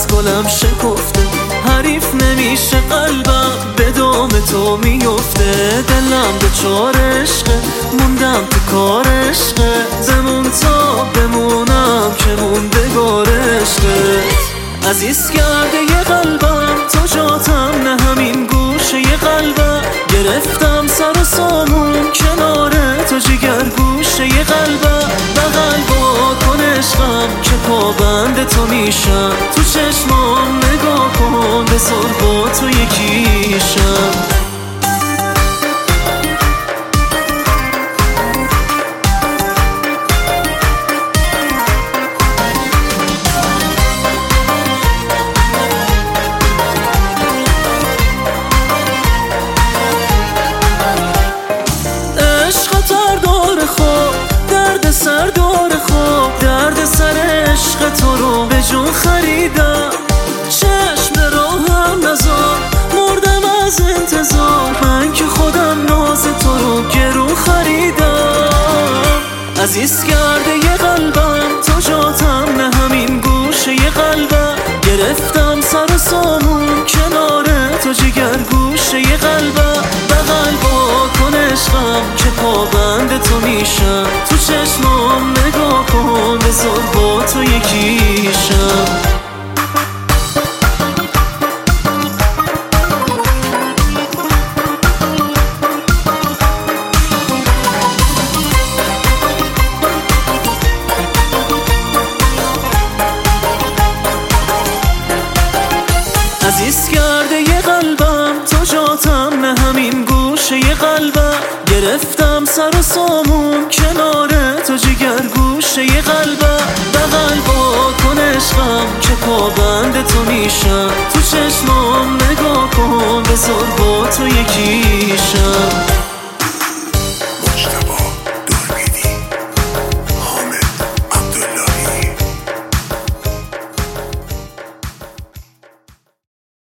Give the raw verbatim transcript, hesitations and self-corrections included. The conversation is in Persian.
از گلم شکفته، حریف نمیشه قلبم به دام تو میفته. دلم دچار عشقه، موندم تو کار عشقه، بمون تا بمونم که موندگار عشقه. عزیز کرده یه قلبم تو جاتم، نه همین گوشه یه قلبم گرفتم سر و سامون کنار تو جگر گوشه یه قلبم. بغل با کن عشقم که پابند تو میشم، تو چشمام نگاه کن بذار با تو یکیشم. سر دار خواب درد سر عشق تو رو به جون خریدم، چشم راهم نزار مردم از انتظار، من که خودم ناز تو رو گرون خریدم. عزیز کرده یه قلبم تو جاتم، نه همین گوشه یه قلبم گرفتم سر و سامون کنار تو جگر گوشه یه قلبم. بغل با کن عشقم که پابند تو میشم، تو چشمام نگاه کن بذار با تو یکیشم. عزیز کرده یه قلبم تو جاتم، نه همین گوشه یه قلبم گرفتم سر و سامون کنار تو جگر گوشه یه قلبم. بغل با کن عشقم که پابند تو میشم، تو چشمام نگاه کن بذار با تو یکیشم.